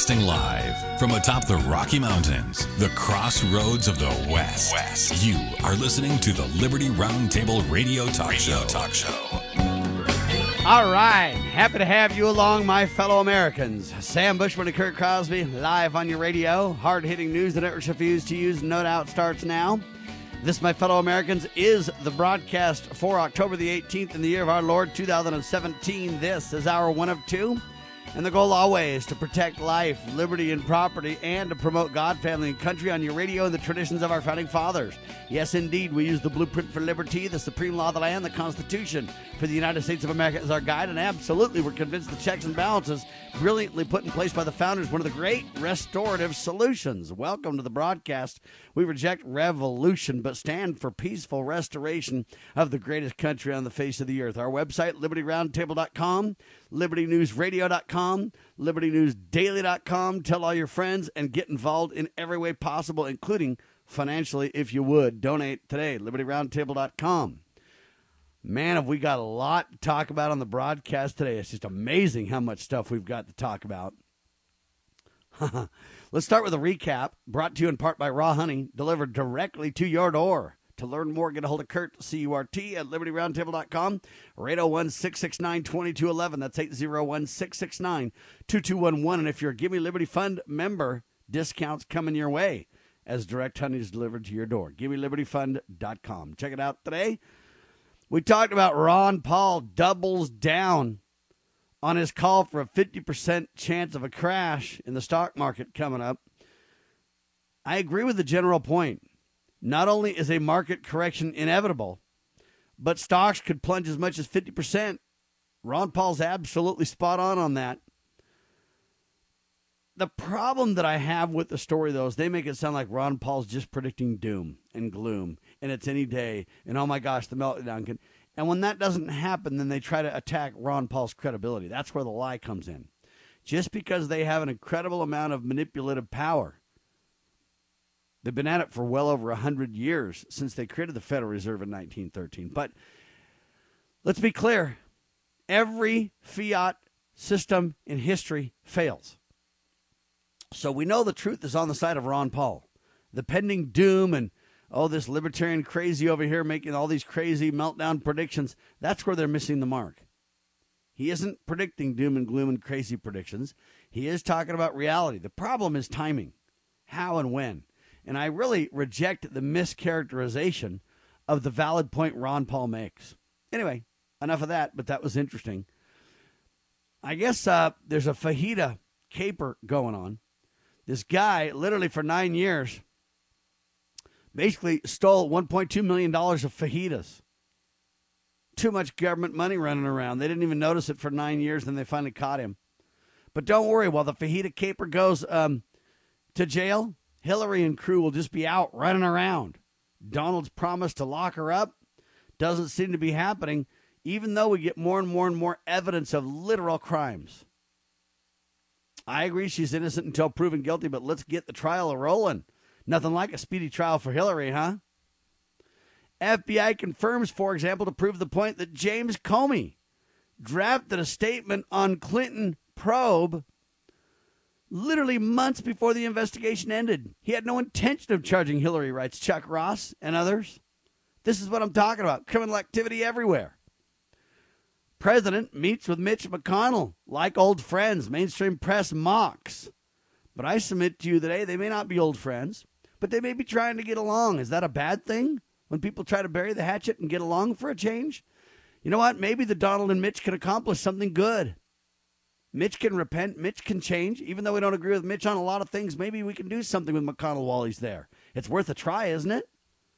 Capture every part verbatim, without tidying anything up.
Broadcasting live from atop the Rocky Mountains, the crossroads of the West. West. You are listening to the Liberty Roundtable Radio Talk Radio Show. Talk Show. All right. Happy to have you along, my fellow Americans. Sam Bushman and Kurt Crosby, live on your radio. Hard-hitting news the networks refuse to use, no doubt, starts now. This, my fellow Americans, is the broadcast for October the eighteenth in the year of our Lord, two thousand seventeen. This is hour one of two. And the goal always to protect life, liberty, and property, and to promote God, family, and country on your radio and the traditions of our founding fathers. Yes, indeed, we use the blueprint for liberty, the supreme law of the land, the Constitution for the United States of America as our guide. And absolutely, we're convinced the checks and balances brilliantly put in place by the founders, one of the great restorative solutions. Welcome to the broadcast. We reject revolution, but stand for peaceful restoration of the greatest country on the face of the earth. Our website, liberty roundtable dot com, liberty news radio dot com, liberty news daily dot com. Tell all your friends and get involved in every way possible, including financially, if you would. Donate today, liberty roundtable dot com. Man, have we got a lot to talk about on the broadcast today. It's just amazing how much stuff we've got to talk about. Let's start with a recap, brought to you in part by Raw Honey, delivered directly to your door. To learn more, get a hold of Kurt, C U R T, at liberty roundtable dot com, or eight oh one, six six nine, two two one one. That's eight oh one, six six nine, two two one one. And if you're a Give Me Liberty Fund member, discounts coming your way as direct honey is delivered to your door. give me liberty fund dot com. Check it out today. We talked about Ron Paul doubles down on his call for a fifty percent chance of a crash in the stock market coming up. I agree with the general point. Not only is a market correction inevitable, but stocks could plunge as much as fifty percent. Ron Paul's absolutely spot on on that. The problem that I have with the story, though, is they make it sound like Ron Paul's just predicting doom and gloom, and it's any day, and oh my gosh, the meltdown can. And when that doesn't happen, then they try to attack Ron Paul's credibility. That's where the lie comes in. Just because they have an incredible amount of manipulative power. They've been at it for well over one hundred years since they created the Federal Reserve in nineteen thirteen. But let's be clear. Every fiat system in history fails. So we know the truth is on the side of Ron Paul. The pending doom and, oh, this libertarian crazy over here making all these crazy meltdown predictions, that's where they're missing the mark. He isn't predicting doom and gloom and crazy predictions. He is talking about reality. The problem is timing, how and when. And I really reject the mischaracterization of the valid point Ron Paul makes. Anyway, enough of that, but that was interesting. I guess uh, there's a fajita caper going on. This guy, literally for nine years, basically stole one point two million dollars of fajitas. Too much government money running around. They didn't even notice it for nine years, then they finally caught him. But don't worry, while the fajita caper goes um, to jail, Hillary and crew will just be out running around. Donald's promised to lock her up. Doesn't seem to be happening, even though we get more and more and more evidence of literal crimes. I agree she's innocent until proven guilty, but let's get the trial rolling. Nothing like a speedy trial for Hillary, huh? F B I confirms, for example, to prove the point that James Comey drafted a statement on Clinton probe literally months before the investigation ended. He had no intention of charging Hillary, writes Chuck Ross and others. This is what I'm talking about. Criminal activity everywhere. President meets with Mitch McConnell like old friends. Mainstream press mocks. But I submit to you today, they may not be old friends, but they may be trying to get along. Is that a bad thing when people try to bury the hatchet and get along for a change? You know what? Maybe the Donald and Mitch can accomplish something good. Mitch can repent. Mitch can change. Even though we don't agree with Mitch on a lot of things, maybe we can do something with McConnell while he's there. It's worth a try, isn't it?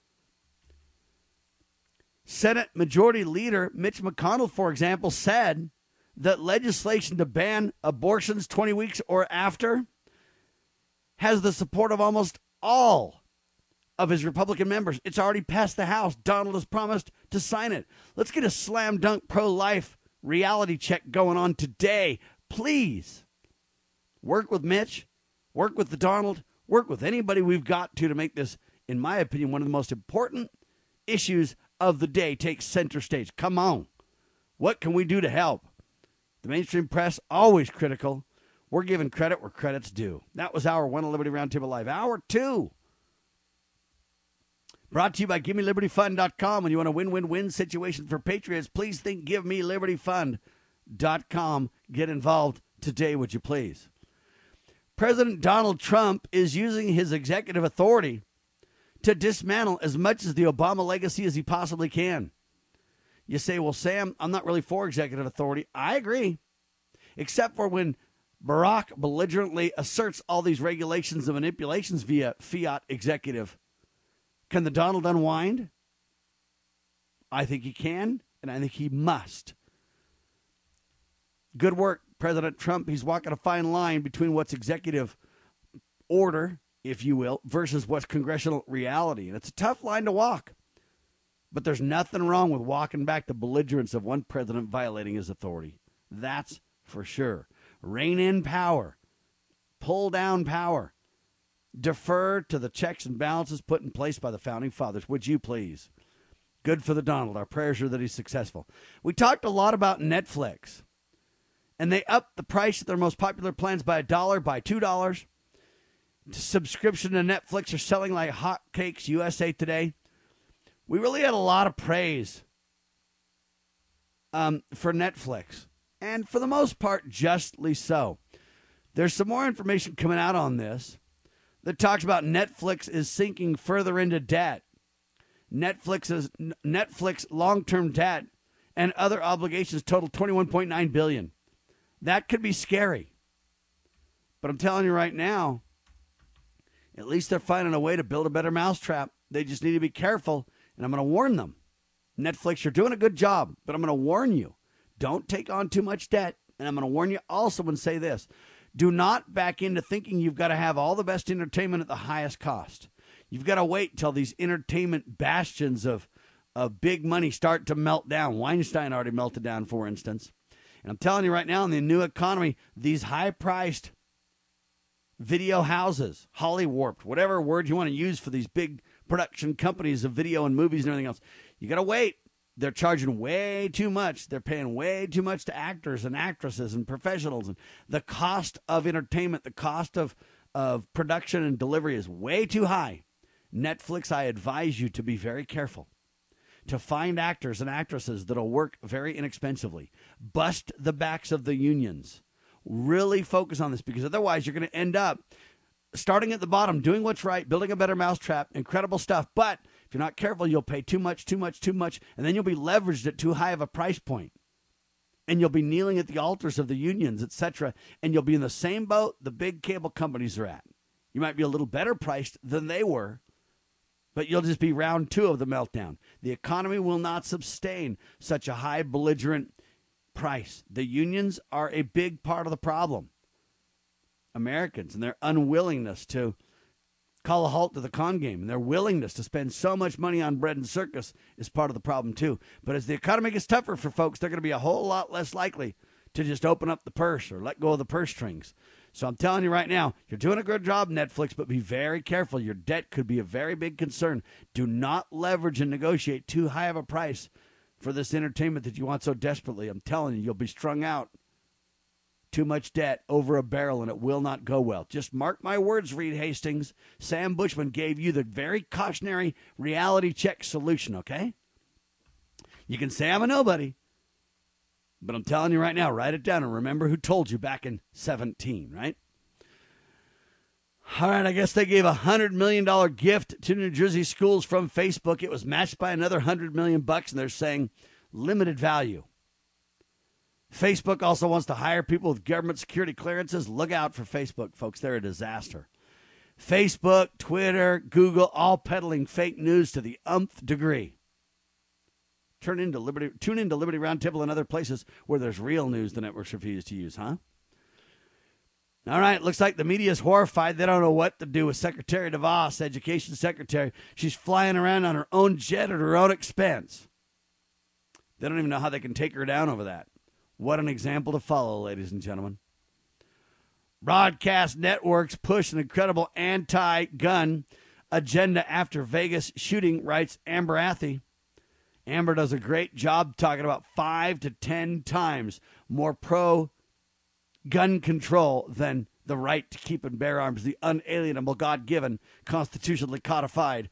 Senate Majority Leader Mitch McConnell, for example, said that legislation to ban abortions twenty weeks or after has the support of almost all of his Republican members. It's already passed the House. Donald has promised to sign it. Let's get a slam dunk pro-life reality check going on today. Please work with Mitch, work with the Donald, work with anybody we've got to to make this, in my opinion, one of the most important issues of the day take center stage. Come on. What can we do to help? The mainstream press, always critical. We're giving credit where credit's due. That was Hour one of Liberty Roundtable Live. Hour two, brought to you by Give Me Liberty Fund dot com. When you want a win-win-win situation for patriots, please think Give Me Liberty Fund dot com. Get involved today, would you please? President Donald Trump is using his executive authority to dismantle as much of the Obama legacy as he possibly can. You say, well, Sam, I'm not really for executive authority. I agree, except for when Barack belligerently asserts all these regulations and manipulations via fiat executive. Can the Donald unwind? I think he can, and I think he must. Good work, President Trump. He's walking a fine line between what's executive order, if you will, versus what's congressional reality. And it's a tough line to walk. But there's nothing wrong with walking back the belligerence of one president violating his authority. That's for sure. Rein in power. Pull down power. Defer to the checks and balances put in place by the Founding Fathers. Would you please? Good for the Donald. Our prayers are that he's successful. We talked a lot about Netflix. And they upped the price of their most popular plans by a dollar, by two dollars. Subscription to Netflix are selling like hotcakes, U S A Today. We really had a lot of praise um, for Netflix. And for the most part, justly so. There's some more information coming out on this that talks about Netflix is sinking further into debt. Netflix's Netflix long-term debt and other obligations total twenty-one point nine billion dollars. That could be scary. But I'm telling you right now, at least they're finding a way to build a better mousetrap. They just need to be careful, and I'm going to warn them. Netflix, you're doing a good job, but I'm going to warn you. Don't take on too much debt, and I'm going to warn you also and say this. Do not back into thinking you've got to have all the best entertainment at the highest cost. You've got to wait until these entertainment bastions of, of big money start to melt down. Weinstein already melted down, for instance. And I'm telling you right now, in the new economy, these high-priced video houses, Hollywarped, whatever word you want to use for these big production companies of video and movies and everything else, you got to wait. They're charging way too much. They're paying way too much to actors and actresses and professionals. And the cost of entertainment, the cost of, of production and delivery is way too high. Netflix, I advise you to be very careful. To find actors and actresses that'll work very inexpensively. Bust the backs of the unions. Really focus on this, because otherwise you're going to end up starting at the bottom, doing what's right, building a better mousetrap, incredible stuff. But if you're not careful, you'll pay too much, too much, too much, and then you'll be leveraged at too high of a price point. And you'll be kneeling at the altars of the unions, et cetera, and you'll be in the same boat the big cable companies are at. You might be a little better priced than they were, but you'll just be round two of the meltdown. The economy will not sustain such a high belligerent price. The unions are a big part of the problem. Americans and their unwillingness to call a halt to the con game and their willingness to spend so much money on bread and circus is part of the problem too. But as the economy gets tougher for folks, they're going to be a whole lot less likely to just open up the purse or let go of the purse strings. So I'm telling you right now, you're doing a good job, Netflix, but be very careful. Your debt could be a very big concern. Do not leverage and negotiate too high of a price for this entertainment that you want so desperately. I'm telling you, you'll be strung out. Too much debt over a barrel, and it will not go well. Just mark my words, Reed Hastings. Sam Bushman gave you the very cautionary reality check solution, okay? You can say I'm a nobody, but I'm telling you right now, write it down and remember who told you back in seventeen, right? All right, I guess they gave a one hundred million dollars gift to New Jersey schools from Facebook. It was matched by another one hundred million dollars bucks, and they're saying limited value. Facebook also wants to hire people with government security clearances. Look out for Facebook, folks. They're a disaster. Facebook, Twitter, Google, all peddling fake news to the umpth degree. Turn into Liberty, tune into Liberty Roundtable and other places where there's real news the networks refuse to use, huh? All right, looks like the media is horrified. They don't know what to do with Secretary DeVos, Education Secretary. She's flying around on her own jet at her own expense. They don't even know how they can take her down over that. What an example to follow, ladies and gentlemen. Broadcast networks push an incredible anti-gun agenda after Vegas shooting, writes Amber Athey. Amber does a great job talking about five to ten times more pro gun control than the right to keep and bear arms, the unalienable, God-given, constitutionally codified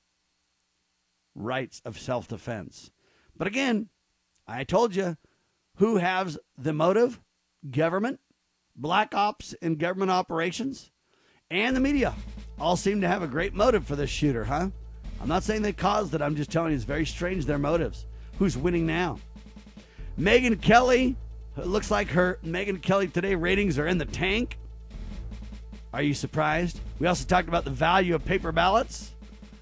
rights of self-defense. But again, I told you, who has the motive? Government, black ops in government operations, and the media all seem to have a great motive for this shooter, huh? I'm not saying they caused it. I'm just telling you it's very strange, their motives. Who's winning now? Megyn Kelly. It looks like her Megyn Kelly today ratings are in the tank. Are you surprised? We also talked about the value of paper ballots.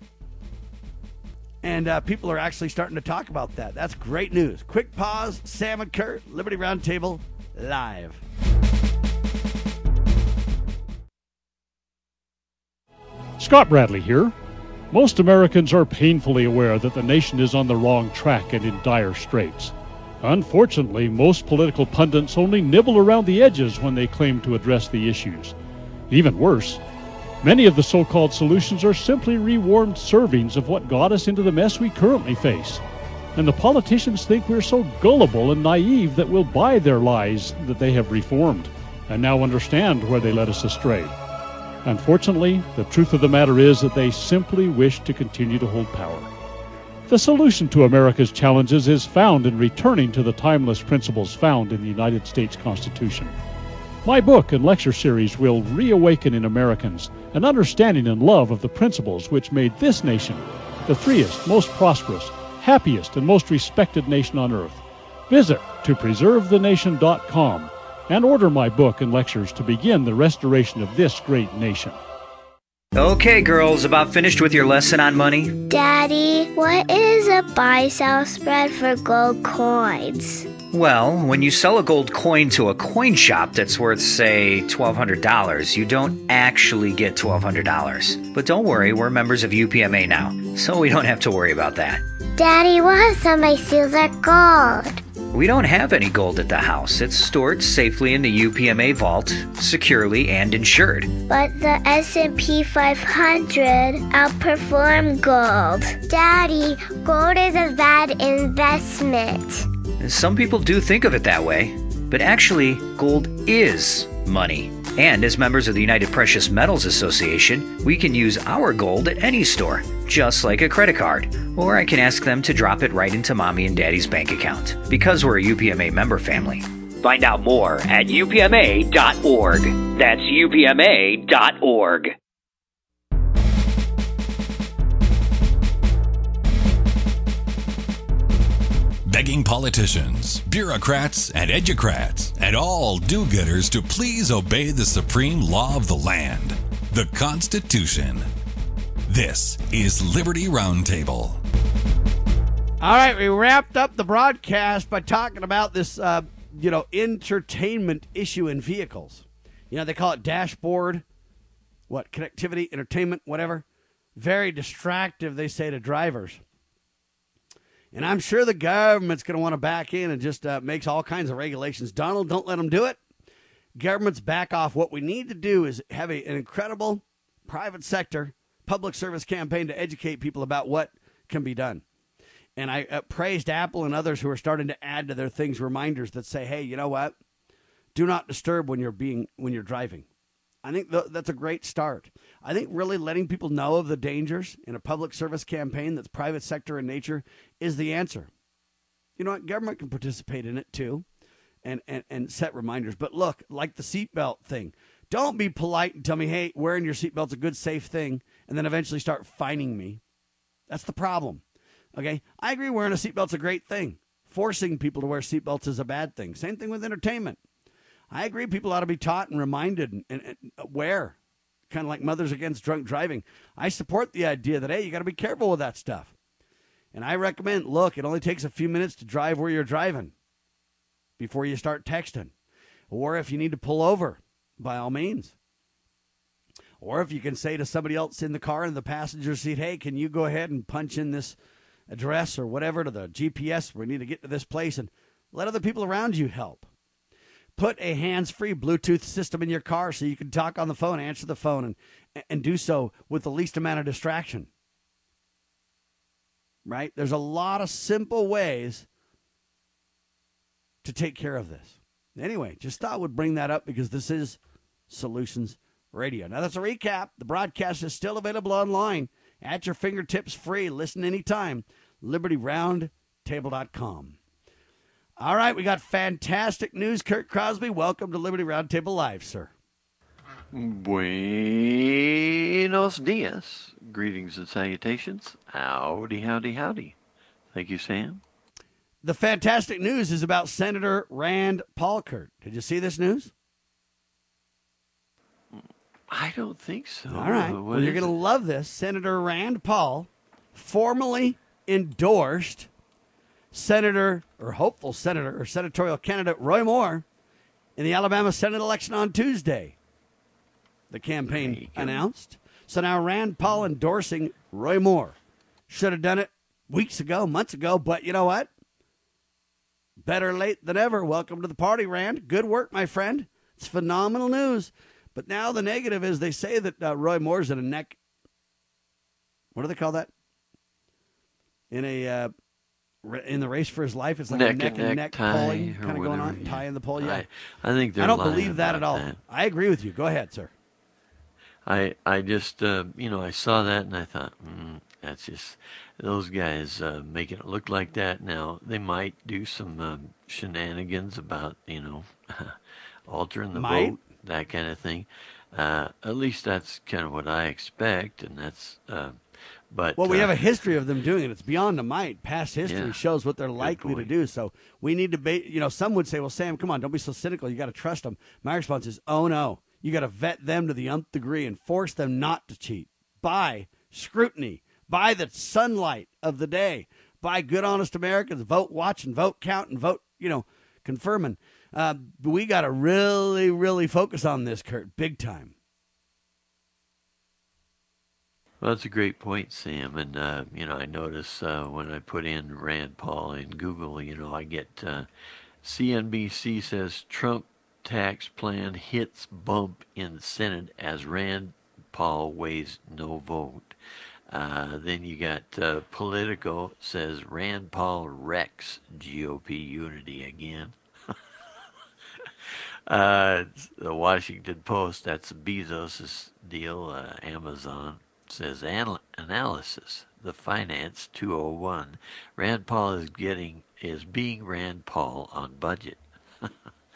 And uh, people are actually starting to talk about that. That's great news. Quick pause. Sam and Kurt, Liberty Roundtable, live. Scott Bradley here. Most Americans are painfully aware that the nation is on the wrong track and in dire straits. Unfortunately, most political pundits only nibble around the edges when they claim to address the issues. Even worse, many of the so-called solutions are simply rewarmed servings of what got us into the mess we currently face. And the politicians think we're so gullible and naive that we'll buy their lies that they have reformed, and now understand where they led us astray. Unfortunately, the truth of the matter is that they simply wish to continue to hold power. The solution to America's challenges is found in returning to the timeless principles found in the United States Constitution. My book and lecture series will reawaken in Americans an understanding and love of the principles which made this nation the freest, most prosperous, happiest, and most respected nation on earth. Visit to preserve the nation dot com and order my book and lectures to begin the restoration of this great nation. Okay, girls, about finished with your lesson on money? Daddy, what is a buy-sell spread for gold coins? Well, when you sell a gold coin to a coin shop that's worth, say, twelve hundred dollars, you don't actually get twelve hundred dollars. But don't worry, we're members of U P M A now, so we don't have to worry about that. Daddy, what if somebody steals our gold? We don't have any gold at the house. It's stored safely in the U P M A vault, securely and insured. But the S and P five hundred outperformed gold. Daddy, gold is a bad investment. Some people do think of it that way, but actually, gold is money. And as members of the United Precious Metals Association, we can use our gold at any store, just like a credit card. Or I can ask them to drop it right into Mommy and Daddy's bank account, because we're a U P M A member family. Find out more at U P M A dot org. That's U P M A dot org. Begging politicians, bureaucrats, and educrats, and all do-gooders to please obey the supreme law of the land, the Constitution. This is Liberty Roundtable. All right, we wrapped up the broadcast by talking about this, uh, you know, entertainment issue in vehicles. You know, they call it dashboard, what, connectivity, entertainment, whatever. Very distractive, they say to drivers. And I'm sure the government's going to want to back in and just uh, makes all kinds of regulations. Donald, don't let them do it. Governments back off. What we need to do is have a, an incredible private sector public service campaign to educate people about what can be done. And I uh, praised Apple and others who are starting to add to their things reminders that say, hey, you know what? Do not disturb when you're being when you're driving. I think th- that's a great start. I think really letting people know of the dangers in a public service campaign that's private sector in nature is the answer. You know what? Government can participate in it too and, and, and set reminders. But look, like the seatbelt thing, don't be polite and tell me, hey, wearing your seatbelt's a good, safe thing, and then eventually start fining me. That's the problem. Okay? I agree wearing a seatbelt's a great thing. Forcing people to wear seatbelts is a bad thing. Same thing with entertainment. I agree people ought to be taught and reminded and, and, and aware, kind of like Mothers Against Drunk Driving. I support the idea that, hey, you got to be careful with that stuff. And I recommend, look, it only takes a few minutes to drive where you're driving before you start texting. Or if you need to pull over, by all means. Or if you can say to somebody else in the car in the passenger seat, hey, can you go ahead and punch in this address or whatever to the G P S? We need to get to this place, and let other people around you help. Put a hands-free Bluetooth system in your car so you can talk on the phone, answer the phone, and, and do so with the least amount of distraction. Right? There's a lot of simple ways to take care of this. Anyway, just thought I would bring that up because this is Solutions Radio. Now, that's a recap. The broadcast is still available online at your fingertips, free. Listen anytime. liberty roundtable dot com. All right, we got fantastic news. Kurt Crosby, welcome to Liberty Roundtable Live, sir. Buenos dias. Greetings and salutations. Howdy, howdy, howdy. Thank you, Sam. The fantastic news is about Senator Rand Paul, Kurt. Did you see this news? I don't think so. All right. What Well, you're is going to it? love this. Senator Rand Paul formally endorsed Senator, or hopeful Senator, or senatorial candidate Roy Moore in the Alabama Senate election on Tuesday. The campaign announced. So now Rand Paul endorsing Roy Moore. Should have done it weeks ago, months ago, but you know what? Better late than ever. Welcome to the party, Rand. Good work, my friend. It's phenomenal news. But now the negative is they say that uh, Roy Moore's in a neck. What do they call that? In a uh, in the race for his life, it's like neck a neck and and neck, neck tie pulling or kind of going whatever, on, yeah. tie in the pole. Yeah, I, I think they're I don't lying believe that at about all. that. I agree with you. Go ahead, sir. I I just uh, you know I saw that and I thought mm, that's just those guys uh, making it look like that. Now they might do some um, shenanigans about you know altering the Might. vote, that kind of thing. Uh, at least that's kind of what I expect, and that's. Uh, but Well, we uh, have a history of them doing it. It's beyond a might. Past history Yeah. shows what they're likely to point. do. So we need to be, you know, some would say, well, Sam, come on, don't be so cynical. You got to trust them. My response is, oh, no. You got to vet them to the nth degree and force them not to cheat. By scrutiny, by the sunlight of the day, by good, honest Americans, vote, watch, and vote, count, and vote, you know, confirming. Uh, we got to really, really focus on this, Kurt, big time. Well, that's a great point, Sam. And, uh, you know, I notice uh, when I put in Rand Paul in Google, you know, I get uh, C N B C says Trump tax plan hits bump in Senate as Rand Paul weighs no vote. Uh, then you got uh, Politico says Rand Paul wrecks G O P unity again. uh, the Washington Post, that's Bezos' deal, uh, Amazon. Says anal- analysis, the finance two oh one. Rand Paul is getting is being Rand Paul on budget. uh,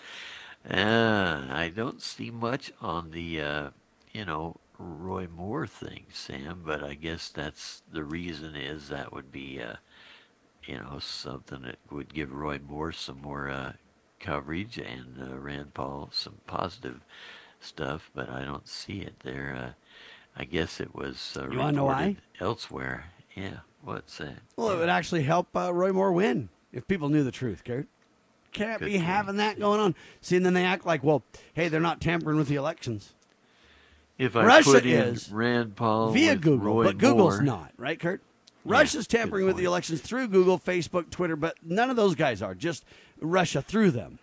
I don't see much on the uh, you know Roy Moore thing, Sam, but I guess that's the reason is that would be uh, you know something that would give Roy Moore some more uh, coverage and uh, Rand Paul some positive stuff, but I don't see it there. Uh, I guess it was uh, You wanna know why? reported elsewhere. Yeah, what's that? Well, it would actually help uh, Roy Moore win if people knew the truth, Kurt. Can't Good be point. having that going on. See, and then they act like, well, hey, they're not tampering with the elections. If I Russia put in is Rand Paul via with Google, Roy but Google's Moore, not, right, Kurt? Russia's good tampering with the point. elections through Google, Facebook, Twitter, but none of those guys are. Just Russia through them.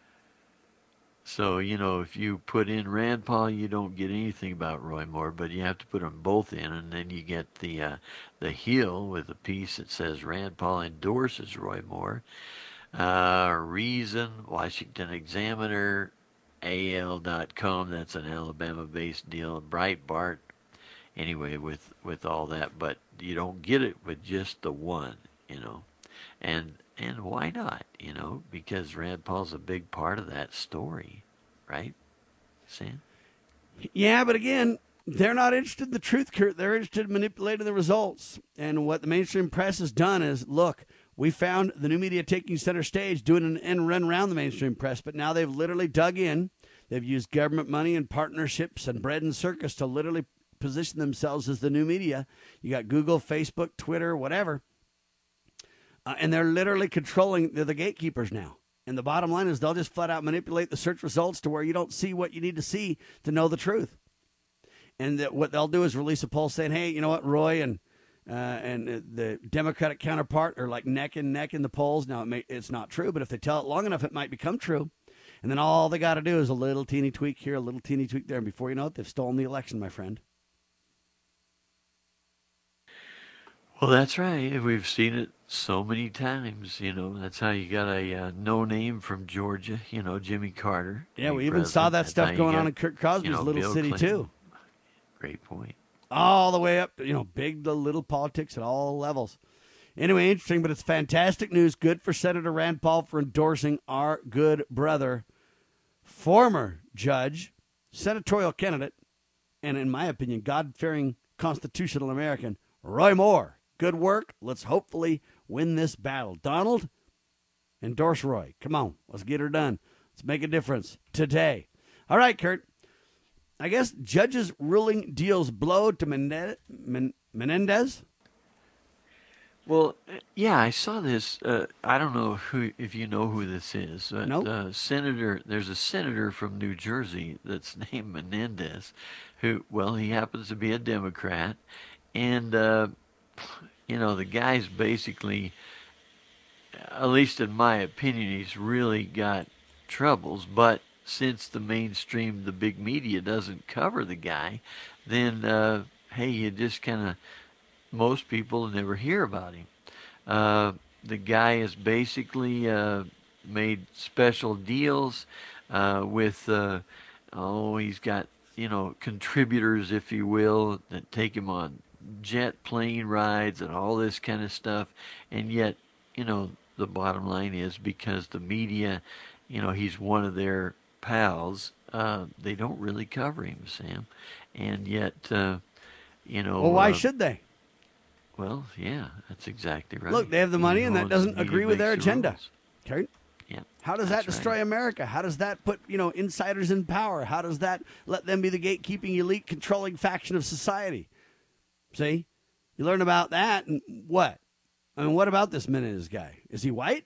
So, you know, if you put in Rand Paul, you don't get anything about Roy Moore, but you have to put them both in, and then you get the uh, the Hill with a piece that says Rand Paul endorses Roy Moore. Uh, Reason, Washington Examiner, A L dot com, that's an Alabama-based deal, Breitbart, anyway, with, with all that, but you don't get it with just the one, you know, and and why not, you know, because Rand Paul's a big part of that story, right, Sam? Yeah, but again, they're not interested in the truth, Kurt. They're interested in manipulating the results. And what the mainstream press has done is, look, we found the new media taking center stage, doing an end run around the mainstream press, but now they've literally dug in. They've used government money and partnerships and bread and circus to literally position themselves as the new media. You got Google, Facebook, Twitter, whatever. Uh, and they're literally controlling, they're the gatekeepers now. And the bottom line is they'll just flat out manipulate the search results to where you don't see what you need to see to know the truth. And that what they'll do is release a poll saying, hey, you know what, Roy and uh, and uh, the Democratic counterpart are like neck and neck in the polls. Now, it may, it's not true, but if they tell it long enough, it might become true. And then all they got to do is a little teeny tweak here, a little teeny tweak there. And before you know it, they've stolen the election, my friend. Well, that's right. We've seen it so many times. You know, that's how you got a uh, no name from Georgia. You know, Jimmy Carter. Yeah, we even saw that That's stuff how you going got, on in Kirk Cosby's you know, little Bill city Clinton. too. Great point. All the way up, to, you know, big to little politics at all levels. Anyway, interesting, but it's fantastic news. Good for Senator Rand Paul for endorsing our good brother, former judge, senatorial candidate, and in my opinion, God-fearing constitutional American, Roy Moore. Good work. Let's hopefully win this battle. Donald, endorse Roy. Come on, let's get her done. Let's make a difference today. All right, Kurt. I guess judge's ruling deals blow to Menendez. Menendez? Well, yeah, I saw this. Uh, I don't know who, if you know who this is. But, Nope. uh, Senator, there's a senator from New Jersey that's named Menendez, who, well, he happens to be a Democrat, and uh, you know, the guy's basically, at least in my opinion, he's really got troubles. But since the mainstream, the big media doesn't cover the guy, then uh, hey, you just kind of, most people never hear about him. Uh, the guy has basically uh, made special deals uh, with, uh, oh, he's got, you know, contributors, if you will, that take him on jet plane rides and all this kind of stuff. And yet, you know, the bottom line is because the media, you know, he's one of their pals, uh, they don't really cover him, Sam. And yet, uh, you know. Well, why uh, should they? Well, yeah, that's exactly right. Look, they have the money, You and know, that the doesn't media agree with their makes the agenda. rules. Kurt? Yeah. How does that that's destroy right. America? How does that put, you know, insiders in power? How does that let them be the gatekeeping, elite, controlling faction of society? See? You learn about that, and what? I mean, what about this Menendez guy? Is he white?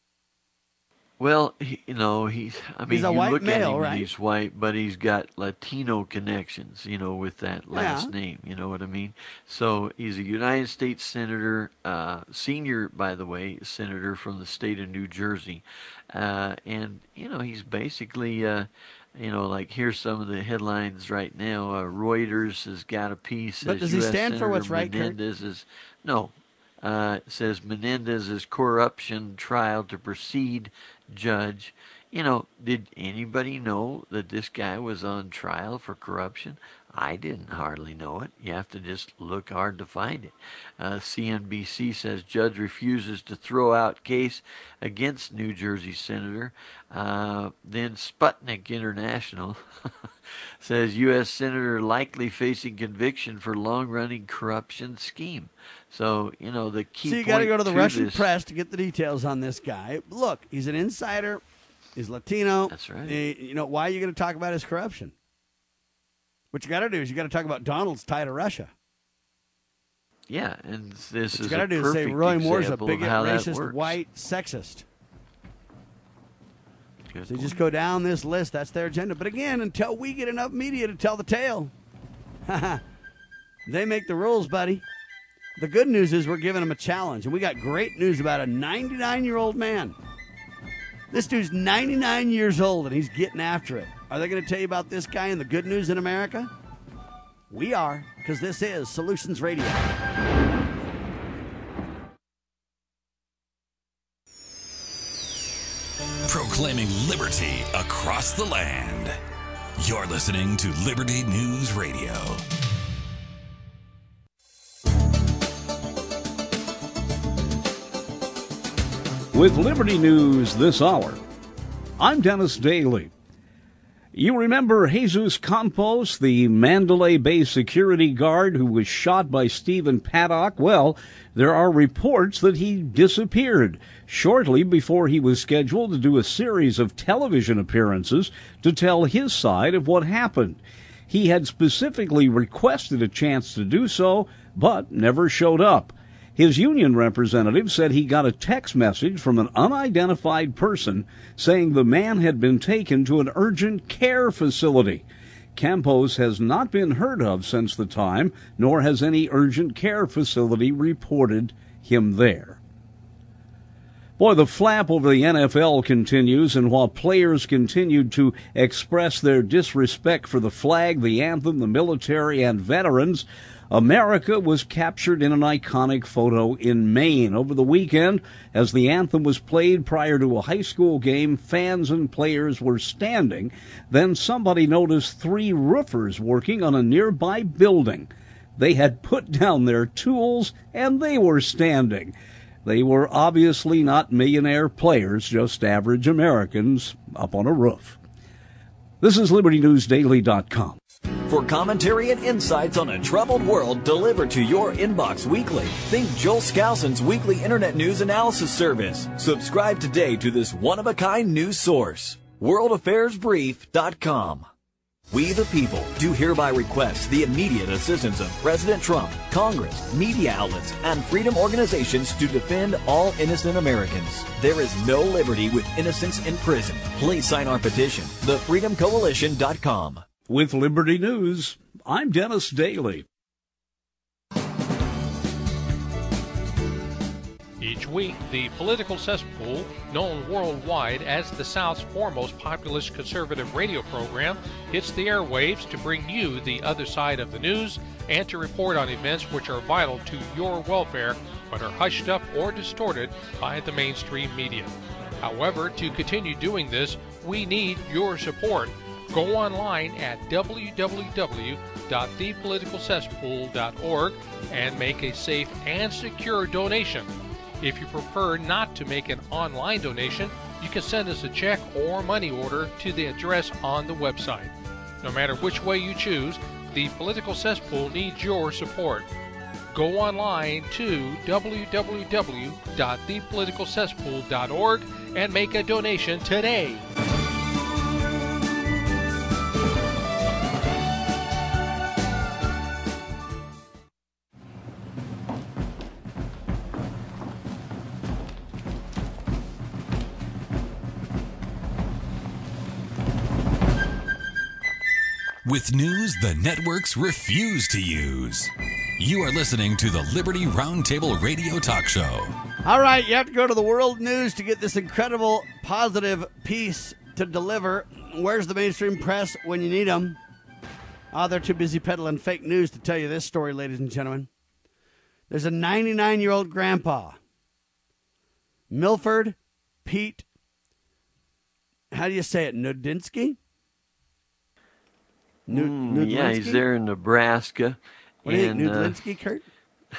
Well, he, you know, he's, I mean, He's a you white look male, at him right? and he's white, but he's got Latino connections, you know, with that last Yeah. name, you know what I mean? So he's a United States Senator, uh, senior, by the way, senator from the state of New Jersey. Uh, and, you know, he's basically, uh, you know, like here's some of the headlines right now. Uh, Reuters has got a piece. But says does he U S stand for Senator what's right, Kurt? Menendez is, no. Uh, it says Menendez's corruption trial to proceed, judge. You know, did anybody know that this guy was on trial for corruption? I didn't hardly know it. You have to just look hard to find it. Uh, C N B C says judge refuses to throw out case against New Jersey senator. Uh, then Sputnik International says U S senator likely facing conviction for long-running corruption scheme. So, you know, the key So you got to point go to the Russian this, press to get the details on this guy. Look, he's an insider. He's Latino. That's right. He- you know, why are you going to talk about his corruption? What you got to do is you got to talk about Donald's tie to Russia. Yeah, and this What you is got to a do is say perfect Roy Moore's a example of bigot, how that racist, works. white, sexist. Good So you point. just go down this list. That's their agenda. But again, until we get enough media to tell the tale, they make the rules, buddy. The good news is we're giving them a challenge, and we got great news about a ninety-nine-year-old man. This dude's ninety-nine years old, and he's getting after it. Are they going to tell you about this guy and the good news in America? We are, because this is Solutions Radio. Proclaiming liberty across the land. You're listening to Liberty News Radio. With Liberty News this hour, I'm Dennis Daly. You remember Jesus Campos, the Mandalay Bay security guard who was shot by Stephen Paddock? Well, there are reports that he disappeared shortly before he was scheduled to do a series of television appearances to tell his side of what happened. He had specifically requested a chance to do so, but never showed up. His union representative said he got a text message from an unidentified person saying the man had been taken to an urgent care facility. Campos has not been heard of since the time, nor has any urgent care facility reported him there. Boy, the flap over the N F L continues, and while players continued to express their disrespect for the flag, the anthem, the military, and veterans, America was captured in an iconic photo in Maine over the weekend. As the anthem was played prior to a high school game, fans and players were standing. Then somebody noticed three roofers working on a nearby building. They had put down their tools and they were standing. They were obviously not millionaire players, just average Americans up on a roof. This is Liberty News Daily dot com. For commentary and insights on a troubled world delivered to your inbox weekly, think Joel Skousen's weekly Internet News Analysis Service. Subscribe today to this one-of-a-kind news source. world affairs brief dot com. We the people do hereby request the immediate assistance of President Trump, Congress, media outlets, and freedom organizations to defend all innocent Americans. There is no liberty with innocents in prison. Please sign our petition, the freedom coalition dot com. With Liberty News, I'm Dennis Daly. Each week, the political cesspool, known worldwide as the South's foremost populist conservative radio program, hits the airwaves to bring you the other side of the news and to report on events which are vital to your welfare but are hushed up or distorted by the mainstream media. However, to continue doing this, we need your support. Go online at w w w dot the political cesspool dot org and make a safe and secure donation. If you prefer not to make an online donation, you can send us a check or money order to the address on the website. No matter which way you choose, the Political Cesspool needs your support. Go online to w w w dot the political cesspool dot org and make a donation today. With news the networks refuse to use. You are listening to the Liberty Roundtable Radio Talk Show. All right, you have to go to the world news to get this incredible positive piece to deliver. Where's the mainstream press when you need them? Ah, oh, they're too busy peddling fake news to tell you this story, ladies and gentlemen. There's a ninety-nine-year-old grandpa, Milford Pete, how do you say it, Nudinsky? Mm, yeah, he's there in Nebraska. What do you think, Nudlinsky, uh, Kurt?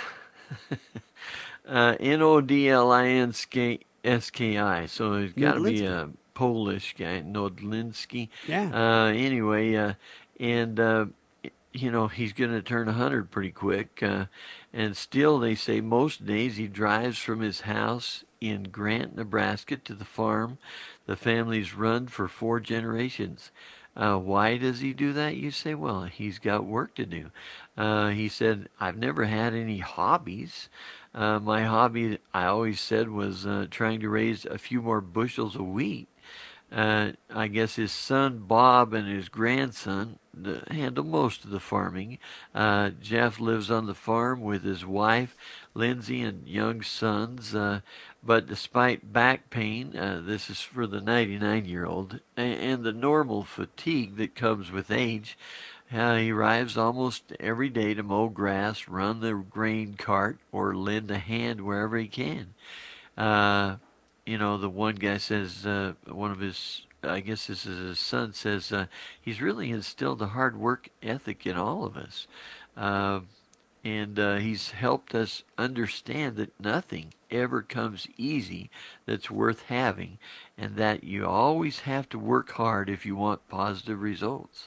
uh, N O D L I N S K I. So he's got to be a Polish guy, Nodlinsky. Yeah. Uh, anyway, uh, and, uh, you know, he's going to turn one hundred pretty quick. Uh, and still, they say most days he drives from his house in Grant, Nebraska to the farm the family's run for four generations. Uh, why does he do that? You say, well, he's got work to do. Uh, he said, I've never had any hobbies. Uh, my hobby, I always said, was uh, trying to raise a few more bushels of wheat. Uh, I guess his son Bob and his grandson uh, handle most of the farming. Uh, Jeff lives on the farm with his wife, Lindsay, and young sons. Uh, but despite back pain, uh, this is for the ninety-nine-year-old, and, and the normal fatigue that comes with age, uh, he arrives almost every day to mow grass, run the grain cart, or lend a hand wherever he can. Uh, You know, the one guy says, uh, one of his, I guess this is his son, says uh, he's really instilled a hard work ethic in all of us. Uh, and uh, he's helped us understand that nothing ever comes easy that's worth having, and that you always have to work hard if you want positive results.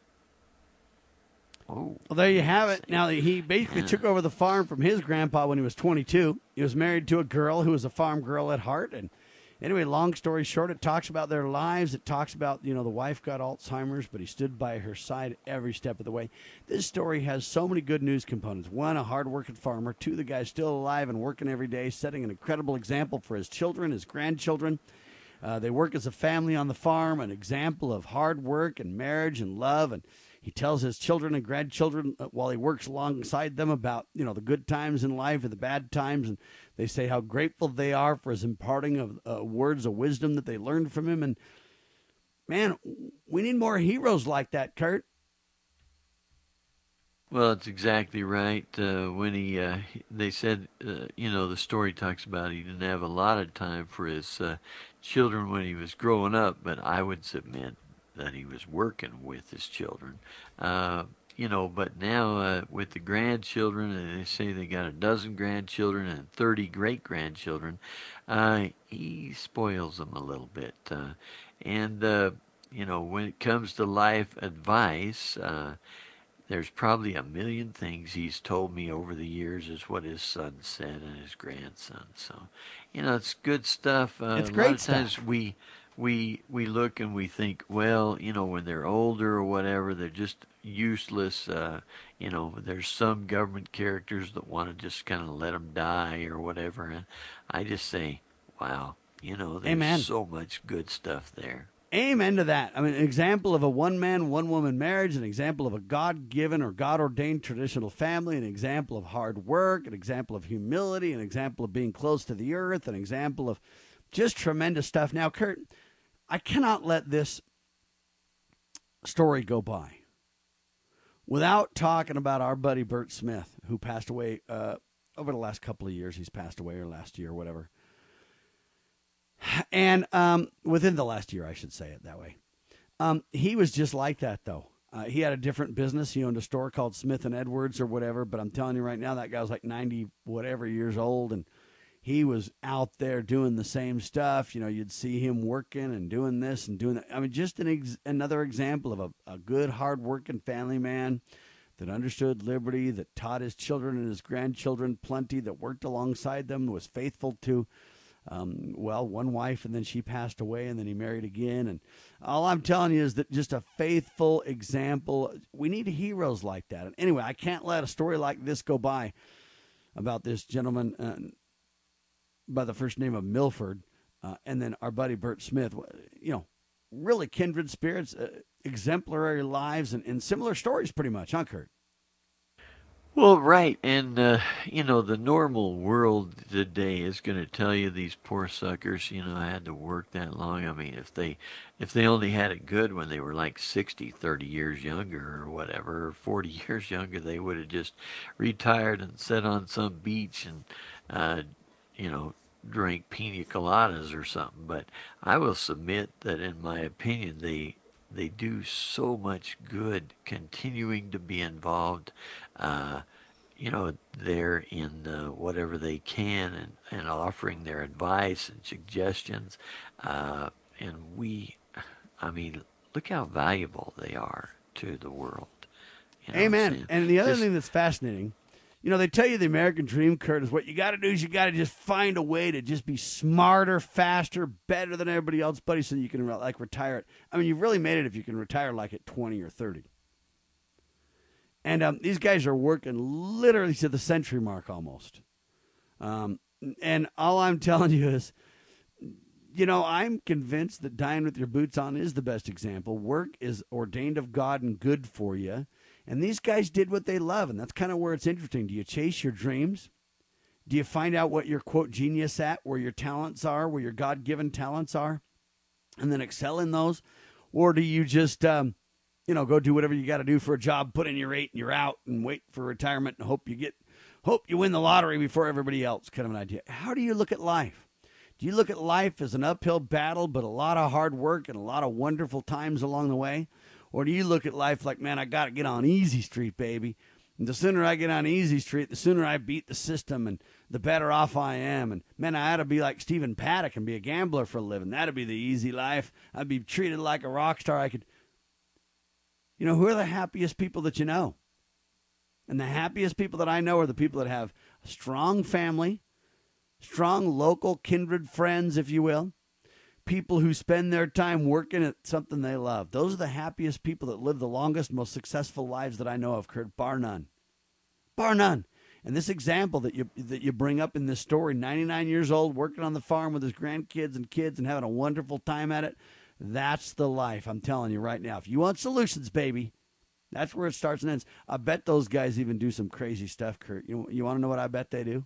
Oh, well, there you have it. Now, he basically yeah. took over the farm from his grandpa when he was twenty-two. He was married to a girl who was a farm girl at heart. And anyway, long story short, it talks about their lives. It talks about, you know, the wife got Alzheimer's, but he stood by her side every step of the way. This story has so many good news components. One, a hard-working farmer. Two, the guy's still alive and working every day, setting an incredible example for his children, his grandchildren. Uh, they work as a family on the farm, an example of hard work and marriage and love. And he tells his children and grandchildren uh, while he works alongside them about, you know, the good times in life and the bad times. And they say how grateful they are for his imparting of uh, words of wisdom that they learned from him. And, man, we need more heroes like that, Kurt. Well, it's exactly right. Uh, when he, uh, they said, uh, you know, the story talks about he didn't have a lot of time for his uh, children when he was growing up, but I would submit that he was working with his children. Uh, you know, but now uh, with the grandchildren, and they say they got a dozen grandchildren and thirty great grandchildren, uh, he spoils them a little bit. Uh, and, uh, you know, when it comes to life advice, uh, there's probably a million things he's told me over the years, is what his son said and his grandson. So, you know, it's good stuff. Uh, It's a great lot of stuff. times we we we look and we think, well, you know, when they're older or whatever, they're just useless. Uh, you know, there's some government characters that want to just kind of let them die or whatever. And I just say, wow, you know, there's Amen. so much good stuff there. Amen to that. I mean, an example of a one-man, one-woman marriage, an example of a God-given or God-ordained traditional family, an example of hard work, an example of humility, an example of being close to the earth, an example of just tremendous stuff. Now, Kurt, I cannot let this story go by without talking about our buddy Bert Smith, who passed away uh, over the last couple of years. He's passed away, or last year, or whatever. And um, within the last year, I should say it that way. Um, he was just like that, though. Uh, he had a different business. He owned a store called Smith and Edwards or whatever. But I'm telling you right now, that guy was like ninety whatever years old, and he was out there doing the same stuff. You know, you'd see him working and doing this and doing that. I mean, just an ex- another example of a, a good, hard-working family man that understood liberty, that taught his children and his grandchildren plenty, that worked alongside them, was faithful to Um, well, one wife, and then she passed away, and then he married again. And all I'm telling you is that just a faithful example. We need heroes like that. And anyway, I can't let a story like this go by about this gentleman uh, by the first name of Milford, uh, and then our buddy Bert Smith. You know, really kindred spirits, uh, exemplary lives, and, and similar stories pretty much, huh, Kurt? Well, right, and uh, you know, the normal world today is going to tell you these poor suckers, you know, had to work that long. I mean, if they if they only had it good when they were like sixty, thirty years younger or whatever, or forty years younger, they would have just retired and sat on some beach and, uh, you know, drank pina coladas or something. But I will submit that, in my opinion, they they do so much good continuing to be involved, uh, you know, there in uh, whatever they can, and, and offering their advice and suggestions. Uh, and we, I mean, look how valuable they are to the world. You know Amen. And the other Just, thing that's fascinating, you know, they tell you the American dream, Kurt, is what you got to do is you got to just find a way to just be smarter, faster, better than everybody else, buddy, so that you can, like, retire it. I mean, you've really made it if you can retire, like, at twenty or thirty. And um, these guys are working literally to the century mark almost. Um, and all I'm telling you is, you know, I'm convinced that dying with your boots on is the best example. Work is ordained of God and good for you. And these guys did what they love, and that's kind of where it's interesting. Do you chase your dreams? Do you find out what your, quote, genius at, where your talents are, where your God-given talents are, and then excel in those? Or do you just, um, you know, go do whatever you got to do for a job, put in your eight, and you're out, and wait for retirement and hope you get, hope you win the lottery before everybody else, kind of an idea? How do you look at life? Do you look at life as an uphill battle, but a lot of hard work and a lot of wonderful times along the way? Or do you look at life like, man, I got to get on easy street, baby. And the sooner I get on easy street, the sooner I beat the system and the better off I am. And, man, I ought to be like Stephen Paddock and be a gambler for a living. That'd be the easy life. I'd be treated like a rock star. I could, you know, who are the happiest people that you know? And the happiest people that I know are the people that have a strong family, strong local kindred friends, if you will. People who spend their time working at something they love. Those are the happiest people that live the longest, most successful lives that I know of, Kurt, bar none. Bar none. And this example that you that you bring up in this story, ninety-nine years old, working on the farm with his grandkids and kids and having a wonderful time at it, that's the life, I'm telling you right now. If you want solutions, baby, that's where it starts and ends. I bet those guys even do some crazy stuff, Kurt. You, you want to know what I bet they do?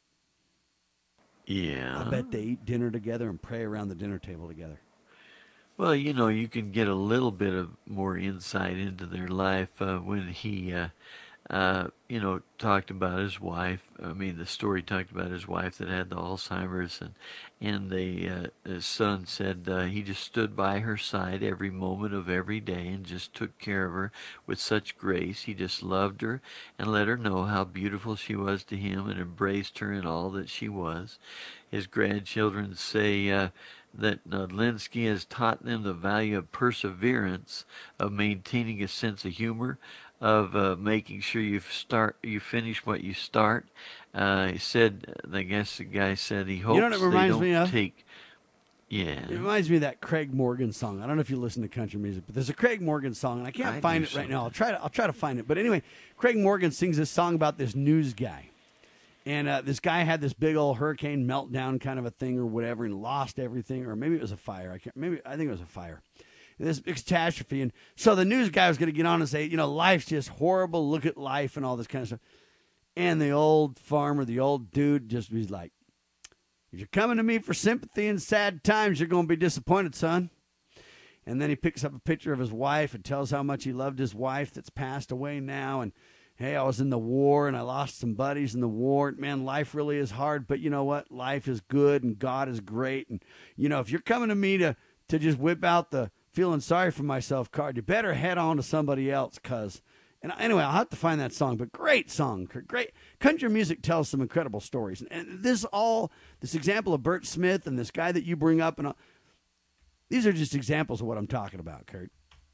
Yeah. I bet they eat dinner together and pray around the dinner table together. Well, you know, you can get a little bit of more insight into their life uh, when he uh, uh, you know, talked about his wife. I mean, the story talked about his wife that had the Alzheimer's, and and the uh, his son said uh, he just stood by her side every moment of every day and just took care of her with such grace. He just loved her and let her know how beautiful she was to him and embraced her in all that she was. His grandchildren say uh, that uh, Linsky has taught them the value of perseverance, of maintaining a sense of humor, of uh, making sure you start, you finish what you start. Uh, he said, I guess the guy said he hopes You know what it reminds they don't me of? take. Yeah. It reminds me of that Craig Morgan song. I don't know if you listen to country music, but there's a Craig Morgan song, and I can't I find do it right so. now. I'll try to I'll try to find it. But anyway, Craig Morgan sings this song about this news guy. And uh, this guy had this big old hurricane meltdown kind of a thing or whatever, and lost everything, or maybe it was a fire. I can't. Maybe I think it was a fire. This big catastrophe, and so the news guy was going to get on and say, you know, life's just horrible. Look at life and all this kind of stuff. And the old farmer, the old dude, just was like, "If you're coming to me for sympathy in sad times, you're going to be disappointed, son." And then he picks up a picture of his wife and tells how much he loved his wife that's passed away now, and hey, I was in the war and I lost some buddies in the war. Man, life really is hard, but you know what? Life is good and God is great. And, you know, if you're coming to me to, to just whip out the feeling sorry for myself card, you better head on to somebody else, cuz. And anyway, I'll have to find that song, but great song. Great. Country music tells some incredible stories. And this all, this example of Bert Smith and this guy that you bring up, and all, these are just examples of what I'm talking about, Kurt.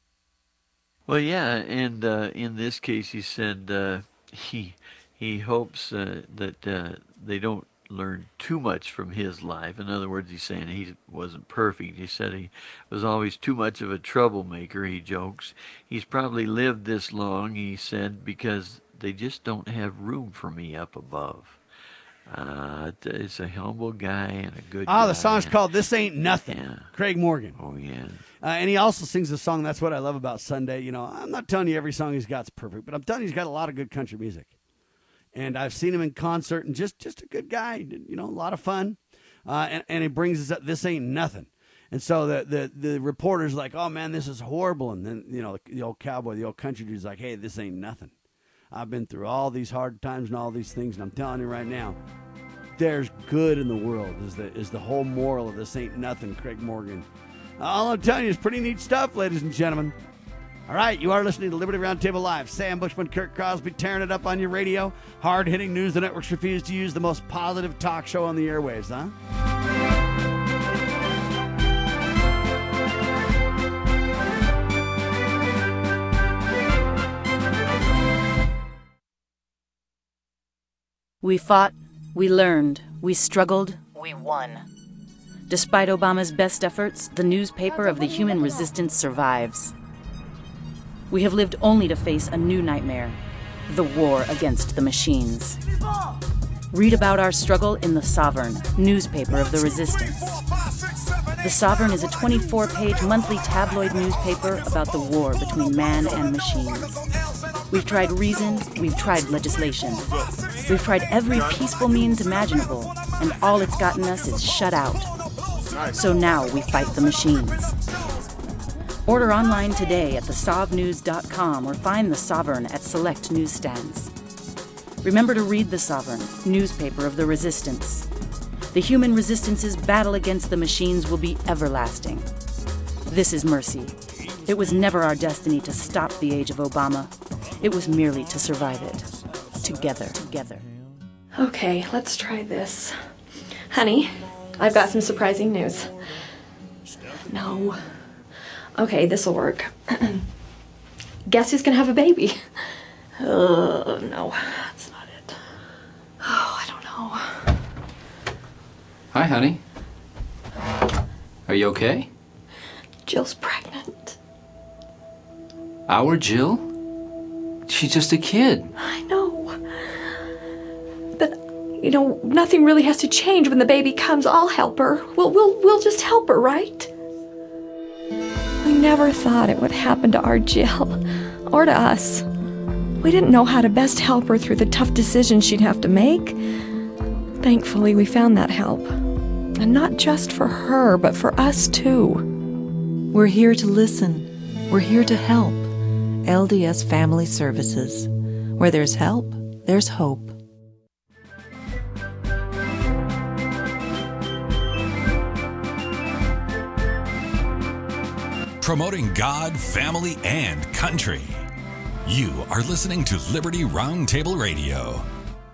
Well, yeah, and uh, in this case, he said uh, he he hopes uh, that uh, they don't learn too much from his life. In other words, he's saying he wasn't perfect. He said he was always too much of a troublemaker, he jokes. He's probably lived this long, he said, because they just don't have room for me up above. Uh, it's a humble guy and a good guy. Oh, the song's called This Ain't Nothing. Yeah. Craig Morgan. Oh, yeah. Uh, and he also sings the song, that's what I love about Sunday. You know, I'm not telling you every song he's got's perfect, but I'm telling you he's got a lot of good country music. And I've seen him in concert, and just, just a good guy, you know, a lot of fun. Uh, and, and he brings us up, This Ain't Nothing. And so the, the, the reporter's like, oh, man, this is horrible. And then, you know, the, the old cowboy, the old country dude's like, hey, this ain't nothing. I've been through all these hard times and all these things, and I'm telling you right now, there's good in the world is the, is the whole moral of This Ain't Nothing, Craig Morgan. All I'm telling you is pretty neat stuff, ladies and gentlemen. All right, you are listening to Liberty Roundtable Live. Sam Bushman, Kurt Crosby, tearing it up on your radio. Hard-hitting news the networks refuse to use. The most positive talk show on the airwaves, huh? We fought, we learned, we struggled, we won. Despite Obama's best efforts, the newspaper of the human resistance survives. We have lived only to face a new nightmare, the war against the machines. Read about our struggle in The Sovereign, newspaper of the resistance. The Sovereign is a twenty-four page monthly tabloid newspaper about the war between man and machines. We've tried reason, we've tried legislation. We've tried every peaceful means imaginable, and all it's gotten us is shut out. So now we fight the machines. Order online today at the sov news dot com or find The Sovereign at select newsstands. Remember to read The Sovereign, newspaper of the resistance. The human resistance's battle against the machines will be everlasting. This is mercy. It was never our destiny to stop the age of Obama. It was merely to survive it. Together, together. Okay, let's try this. Honey, I've got some surprising news. No. Okay, this'll work. Guess who's gonna have a baby? Oh, no, that's not it. Oh, I don't know. Hi, honey. Are you okay? Jill's pregnant. Our Jill? She's just a kid. I know. But, you know, nothing really has to change when the baby comes. I'll help her. We'll, we'll, we'll just help her, right? We never thought it would happen to our Jill, or to us. We didn't know how to best help her through the tough decisions she'd have to make. Thankfully, we found that help. And not just for her, but for us, too. We're here to listen. We're here to help. L D S Family Services. Where there's help, there's hope. Promoting God, family, and country. You are listening to Liberty Roundtable Radio.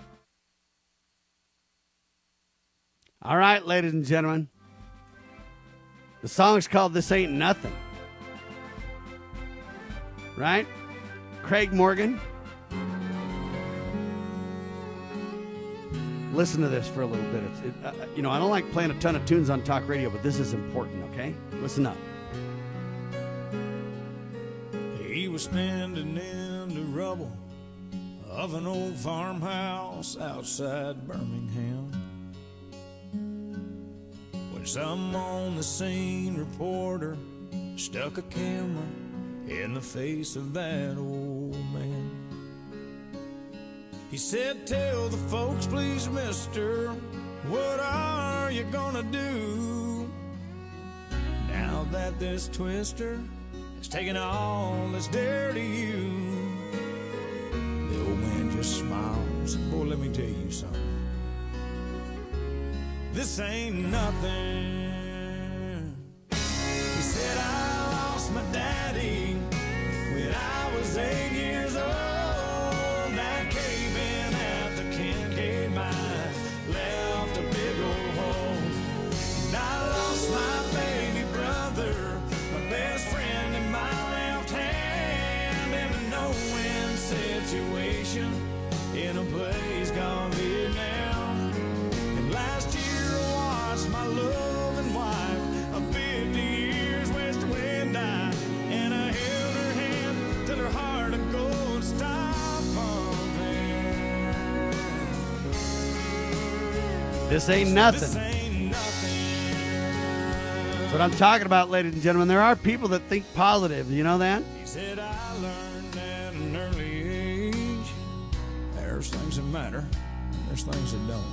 All right, ladies and gentlemen. The song's called This Ain't Nothing. Right? Craig Morgan. Listen to this for a little bit. It's, it, uh, you know, I don't like playing a ton of tunes on talk radio, but this is important, okay? Listen up. He was standing in the rubble of an old farmhouse outside Birmingham when some on the scene reporter stuck a camera in the face of that old man. He said, "Tell the folks, please, mister, what are you gonna do now that this twister it's taking all that's dear to you?" The old man just smiled and said, "Boy, let me tell you something. This ain't nothing." He said, "I lost my daddy when I was eight years old. That cave-in at the Kincaid mine left a big old hole. And I lost my baby brother, my best friend, and my left hand in a no-win situation in a place called Vietnam. And last year I watched my loving wife of fifty years west wind die, and I held her hand till her heart of gold stopped pumping." This ain't nothing. This ain't nothing. That's what I'm talking about, ladies and gentlemen. There are people that think positive. You know that? He said, "I learned at an early age there's things that matter, and there's things that don't.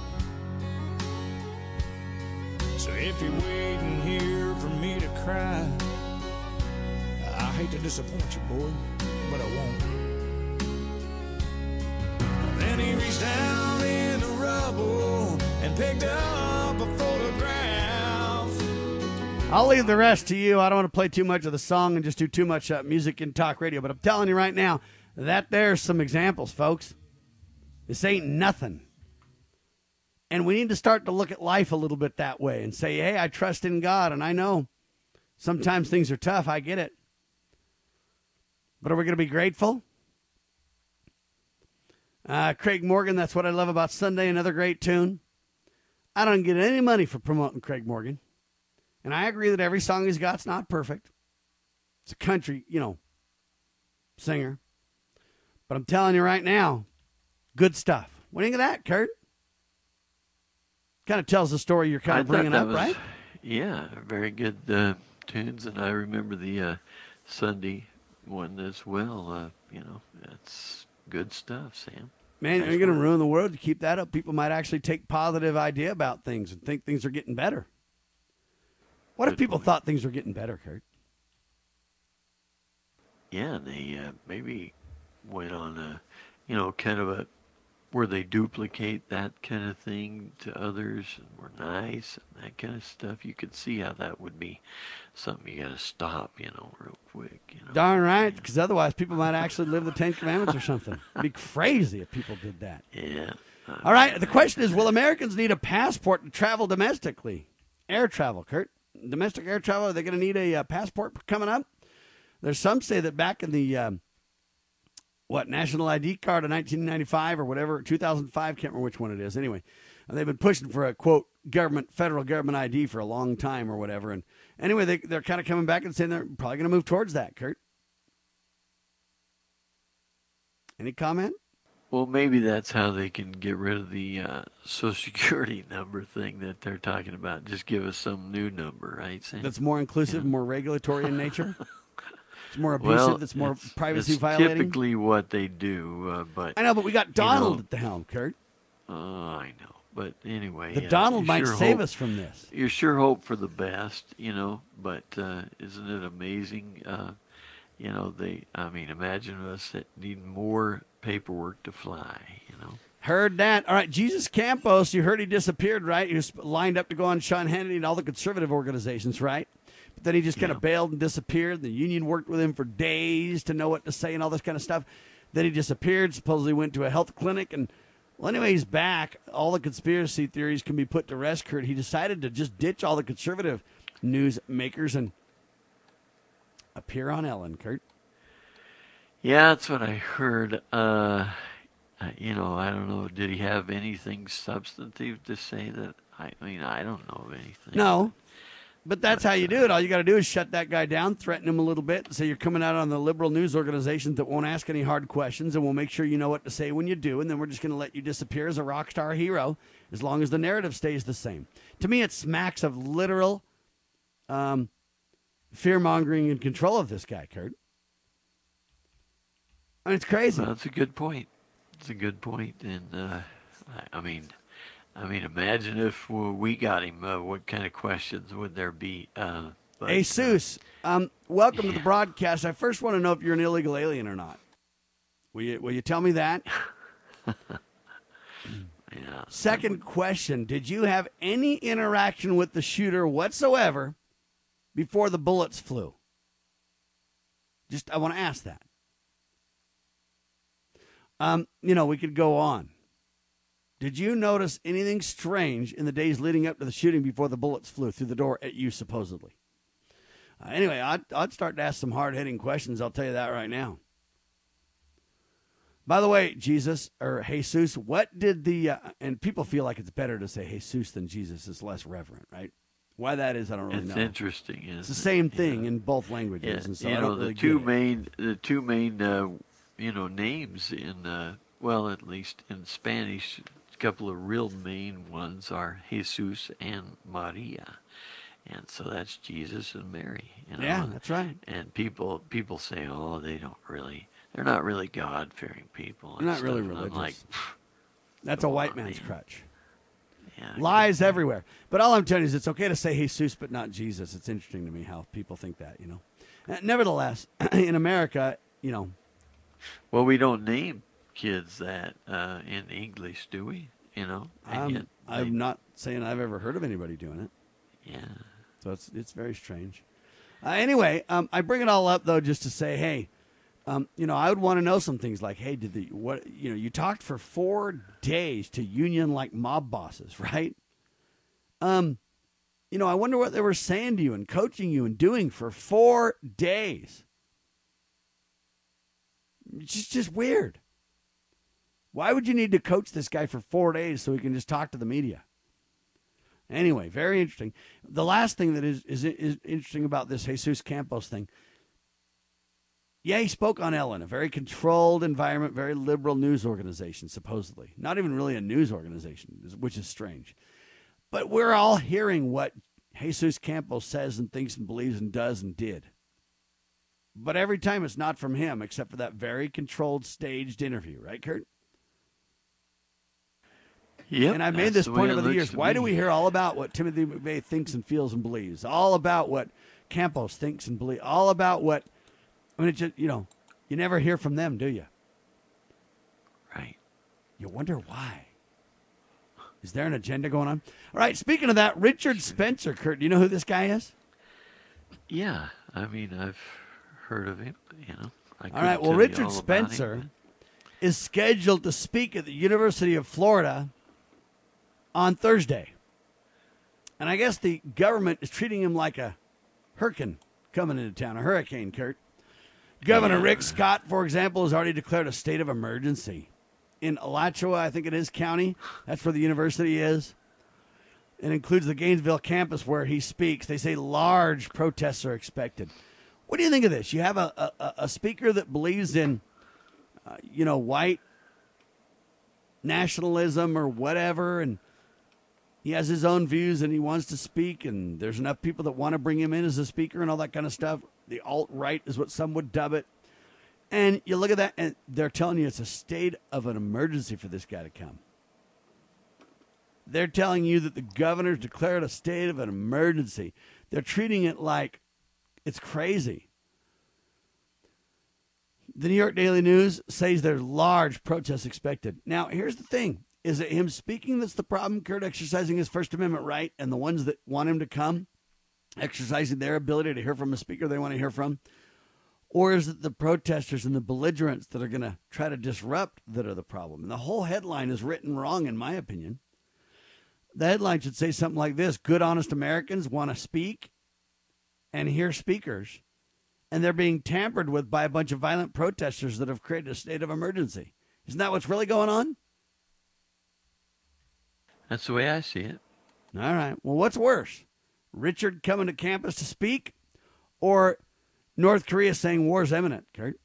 So if you're waiting here for me to cry, I hate to disappoint you, boy, but I won't." Then he reached down in the rubble and picked up a photograph. I'll leave the rest to you. I don't want to play too much of the song and just do too much uh, music in talk radio, but I'm telling you right now that there's some examples, folks. This ain't nothing. And we need to start to look at life a little bit that way and say, hey, I trust in God, and I know sometimes things are tough. I get it. But are we going to be grateful? Uh, Craig Morgan, that's what I love about Sunday, another great tune. I don't get any money for promoting Craig Morgan. And I agree that every song he's got's not perfect. It's a country, you know, singer. But I'm telling you right now, good stuff. What do you think of that, Kurt? Kind of tells the story you're kind of I bringing up, was, right? Yeah, very good uh, tunes, and I remember the uh, Sunday one as well. Uh, you know, that's good stuff, Sam. Man, nice you're going to work. ruin the world to keep that up. People might actually take positive idea about things and think things are getting better. What if people thought things were getting better, Kurt? Yeah, they uh, maybe went on a, you know, kind of a, where they duplicate that kind of thing to others and were nice and that kind of stuff. You could see how that would be something you got to stop, you know, real quick. You know? Darn right, because otherwise people might actually live the Ten Commandments or something. It'd be crazy if people did that. Yeah. Uh, All right, the question is, will Americans need a passport to travel domestically? Air travel, Kurt. Domestic air travel, are they going to need a uh, passport coming up? There's some say that back in the, um, what, National I D card of nineteen ninety-five or whatever, two thousand five, can't remember which one it is. Anyway, they've been pushing for a, quote, government, federal government I D for a long time or whatever. And anyway, they, they're kind of coming back and saying they're probably going to move towards that, Kurt. Any comment? Well, maybe that's how they can get rid of the uh, Social Security number thing that they're talking about. Just give us some new number, right, Sam? That's more inclusive, Yeah. more regulatory in nature? It's more abusive, Well, that's more it's, privacy it's violating? typically what they do, uh, but... I know, but we got Donald you know, at the helm, Kurt. Oh, I know. But anyway... The yeah, Donald you might sure save hope- us from this. You sure hope for the best, you know, but uh, isn't it amazing? Uh, you know, they... I mean, imagine us needing more paperwork to fly, you know. Heard that. All right, Jesus Campos, you heard he disappeared, right? He was lined up to go on Sean Hannity and all the conservative organizations, right? But then he just kind of yeah. bailed and disappeared. The union worked with him for days to know what to say and all this kind of stuff. Then he disappeared, supposedly went to a health clinic. And, well, anyway, he's back. All the conspiracy theories can be put to rest, Kurt. He decided to just ditch all the conservative news makers and appear on Ellen, Kurt. Yeah, that's what I heard. Uh... Uh, you know, I don't know. Did he have anything substantive to say? That I, I mean, I don't know of anything. No, but that's but, how you do it. All you got to do is shut that guy down, threaten him a little bit, and say you're coming out on the liberal news organizations that won't ask any hard questions, and we'll make sure you know what to say when you do, and then we're just going to let you disappear as a rock star hero as long as the narrative stays the same. To me, it smacks of literal um, fear-mongering and control of this guy, Kurt. I mean, it's crazy. Well, that's a good point. It's a good point, and uh, I mean, I mean, imagine if we got him. Uh, what kind of questions would there be? Uh, but, Jesus, uh, um, welcome yeah. to the broadcast. I first want to know if you're an illegal alien or not. Will you, will you tell me that? yeah. Second question: did you have any interaction with the shooter whatsoever before the bullets flew? Just, I want to ask that. Um, you know, we could go on. Did you notice anything strange in the days leading up to the shooting before the bullets flew through the door at you, supposedly? Uh, anyway, I'd, I'd start to ask some hard-hitting questions. I'll tell you that right now. By the way, Jesus, or Jesus, what did the, uh, and people feel like it's better to say Jesus than Jesus. It's less reverent, right? Why that is, I don't really it's know. It's interesting, isn't It's the same it? thing yeah. in both languages. Yeah. And so you I know, don't really the two get main, it. the two main, uh, you know, names in, uh, well, at least in Spanish, a couple of real main ones are Jesus and Maria. And so that's Jesus and Mary. You know? Yeah, that's right. And people people say, oh, they don't really, they're not really God-fearing people. They're not stuff. really And religious. I'm like, that's a white man's man. crutch. Yeah, Lies everywhere. But all I'm telling you is it's okay to say Jesus but not Jesus. It's interesting to me how people think that, you know. Uh, nevertheless, in America, you know. Well, we don't name kids that uh, in English, do we? You know? Um, yet I'm they, not saying I've ever heard of anybody doing it. Yeah. So it's it's very strange. Uh, anyway, um, I bring it all up, though, just to say, hey, um, you know, I would want to know some things like, hey, did the, what, you know, you talked for four days to union-like mob bosses, right? Um, you know, I wonder what they were saying to you and coaching you and doing for four days. It's just, just weird. Why would you need to coach this guy for four days so he can just talk to the media? Anyway, very interesting. The last thing that is, is, is interesting about this Jesus Campos thing, yeah, he spoke on Ellen, a very controlled environment, very liberal news organization, supposedly. Not even really a news organization, which is strange. But we're all hearing what Jesus Campos says and thinks and believes and does and did. But every time it's not from him, except for that very controlled, staged interview. Right, Kurt? Yeah. And I've made this point over the years. Why do we hear all about what Timothy McVeigh thinks and feels and believes? All about what Campos thinks and believes. All about what, I mean, it just, you know, you never hear from them, do you? Right. You wonder why. Is there an agenda going on? All right, speaking of that, Richard Spencer, Kurt, do you know who this guy is? Yeah, I mean, I've heard of him, you know. I all right, well, Richard Spencer him, is scheduled to speak at the University of Florida on Thursday. And I guess the government is treating him like a hurricane coming into town, a hurricane, Kurt. Governor Rick Scott, for example, has already declared a state of emergency in Alachua, I think it is, county. That's where the university is. It includes the Gainesville campus where he speaks. They say large protests are expected. What do you think of this? You have a, a, a speaker that believes in, uh, you know, white nationalism or whatever, and he has his own views and he wants to speak, and there's enough people that want to bring him in as a speaker and all that kind of stuff. The alt-right is what some would dub it. And you look at that, and they're telling you it's a state of an emergency for this guy to come. They're telling you that the governor's declared a state of an emergency. They're treating it like it's crazy. The New York Daily News says there's large protests expected. Now, here's the thing. Is it him speaking that's the problem, Kurt, exercising his First Amendment right, and the ones that want him to come, exercising their ability to hear from a speaker they want to hear from? Or is it the protesters and the belligerents that are going to try to disrupt that are the problem? And the whole headline is written wrong, in my opinion. The headline should say something like this: good, honest Americans want to speak and hear speakers, and they're being tampered with by a bunch of violent protesters that have created a state of emergency. Isn't that what's really going on? That's the way I see it. All right. Well, what's worse? Richard coming to campus to speak, or North Korea saying war's imminent, Kurt?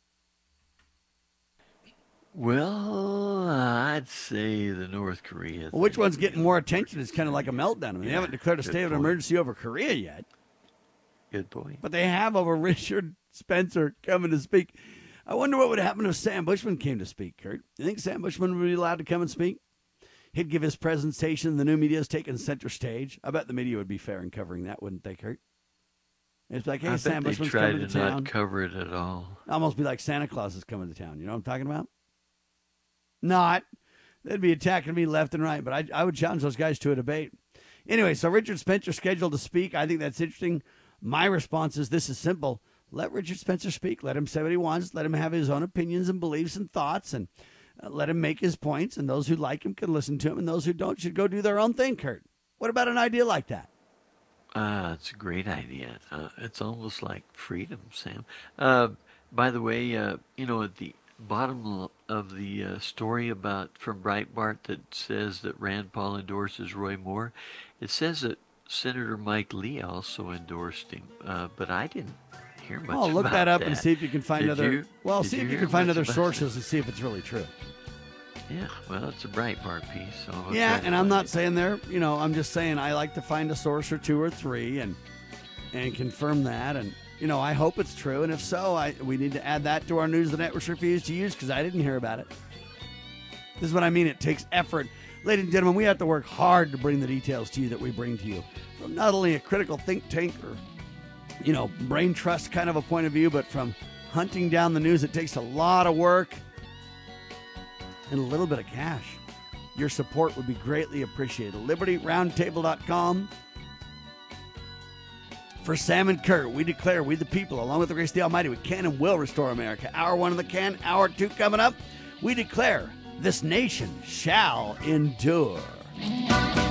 Well, I'd say the North Korea. Well, which one's getting more attention? It's kind of like a meltdown. I mean, yeah, they haven't declared a state of emergency over Korea yet. Good point. But they have over Richard Spencer coming to speak. I wonder what would happen if Sam Bushman came to speak, Kurt. You think Sam Bushman would be allowed to come and speak? He'd give his presentation. The new media is taking center stage. I bet the media would be fair in covering that, wouldn't they, Kurt? It's like, hey, I Sam bet Bushman's they try coming to, to town. not cover it at all. Almost be like Santa Claus is coming to town. You know what I'm talking about? Not. They'd be attacking me left and right, but I, I would challenge those guys to a debate. Anyway, so Richard Spencer scheduled to speak. I think that's interesting. My response is this is simple. Let Richard Spencer speak. Let him say what he wants. Let him have his own opinions and beliefs and thoughts, and uh, let him make his points. And those who like him can listen to him, and those who don't should go do their own thing, Kurt. What about an idea like that? Ah, uh, it's a great idea. Uh, it's almost like freedom, Sam. Uh, by the way, uh, you know, at the bottom of the uh, story about from Breitbart that says that Rand Paul endorses Roy Moore, it says that Senator Mike Lee also endorsed him, uh, but I didn't hear much Oh, look about that up that. and see if you can find Did other. you? Well, Did see you if you hear can find much other about sources and see if it's really true. Yeah, well, it's a Breitbart piece. So I'll Yeah, try to and I'm find not it. saying there. You know, I'm just saying I like to find a source or two or three and and confirm that. And you know, I hope it's true. And if so, I we need to add that to our news the networks refuse to use because I didn't hear about it. This is what I mean. It takes effort. Ladies and gentlemen, we have to work hard to bring the details to you that we bring to you from not only a critical think tank or, you know, brain trust kind of a point of view, but from hunting down the news. It takes a lot of work and a little bit of cash. Your support would be greatly appreciated. Liberty Roundtable dot com. For Sam and Kurt, we declare, we the people, along with the grace of the Almighty, we can and will restore America. Hour one of the can, hour two coming up. We declare, this nation shall endure.